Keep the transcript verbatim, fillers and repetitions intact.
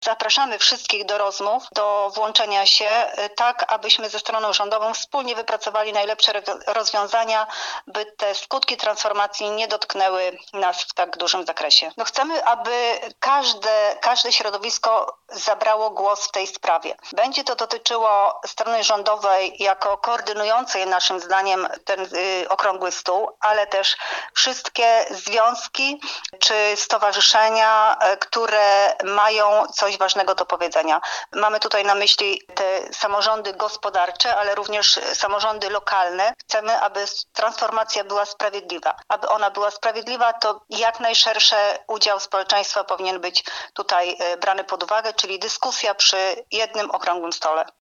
zapraszamy wszystkich do rozmów, do włączenia się, tak abyśmy ze stroną rządową wspólnie wypracowali najlepsze rozwiązania, by te skutki transformacji nie dotknęły nas w tak dużym zakresie. No chcemy, aby każde, każde środowisko zabrało głos w tej sprawie. Będzie to dotyczyło strony rządowej jako koordynującej naszym zdaniem ten y, okrągły stół, ale też wszystkie związki czy stowarzyszenia, y, które mają coś ważnego do powiedzenia. Mamy tutaj na myśli te samorządy gospodarcze, ale również samorządy lokalne. Chcemy, aby transformacja była sprawiedliwa. Aby ona była sprawiedliwa, to jak najszerszy udział społeczeństwa powinien być tutaj brany pod uwagę, czyli dyskusja przy jednym okrągłym stole.